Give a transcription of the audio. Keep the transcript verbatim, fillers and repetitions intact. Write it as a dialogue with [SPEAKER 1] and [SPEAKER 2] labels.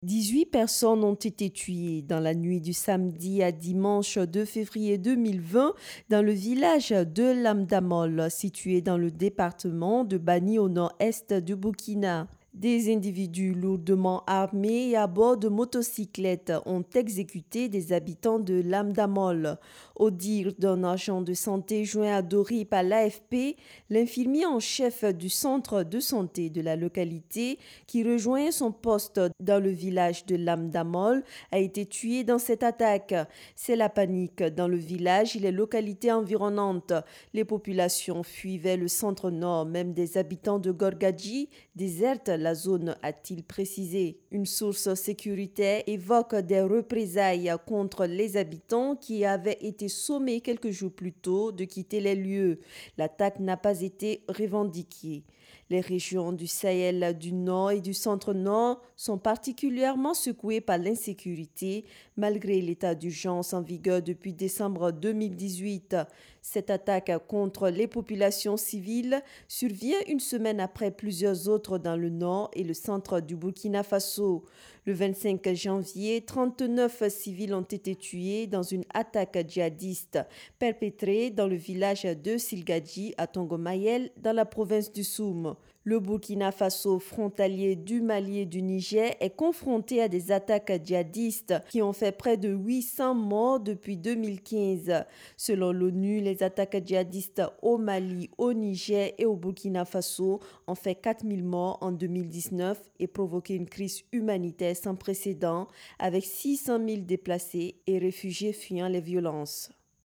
[SPEAKER 1] dix-huit personnes ont été tuées dans la nuit du samedi à dimanche deux février deux mille vingt dans le village de Lamdamol, situé dans le département de Bani au nord-est du Burkina. Des individus lourdement armés et à bord de motocyclettes ont exécuté des habitants de Lamdamol. Au dire d'un agent de santé joint à Dori par l'A F P, l'infirmier en chef du centre de santé de la localité, qui rejoint son poste dans le village de Lamdamol, a été tué dans cette attaque. C'est la panique dans le village et les localités environnantes. Les populations fuient vers le centre-nord, même des habitants de Gorgadji désertent la zone, a-t-il précisé. Une source sécuritaire évoque des représailles contre les habitants qui avaient été sommés quelques jours plus tôt de quitter les lieux. L'attaque n'a pas été revendiquée. Les régions du Sahel du Nord et du Centre-Nord sont particulièrement secouées par l'insécurité, malgré l'état d'urgence en vigueur depuis décembre deux mille dix-huit. Cette attaque contre les populations civiles survient une semaine après plusieurs autres dans le nord et le centre du Burkina Faso. Le vingt-cinq janvier, trente-neuf civils ont été tués dans une attaque djihadiste perpétrée dans le village de Silgadji à Tongomayel dans la province du Soum. Le Burkina Faso, frontalier du Mali et du Niger, est confronté à des attaques djihadistes qui ont fait près de huit cents morts depuis deux mille quinze. Selon l'ONU, les attaques djihadistes au Mali, au Niger et au Burkina Faso ont fait quatre mille morts en deux mille dix-neuf et provoqué une crise humanitaire sans précédent avec six cent mille déplacés et réfugiés fuyant les violences.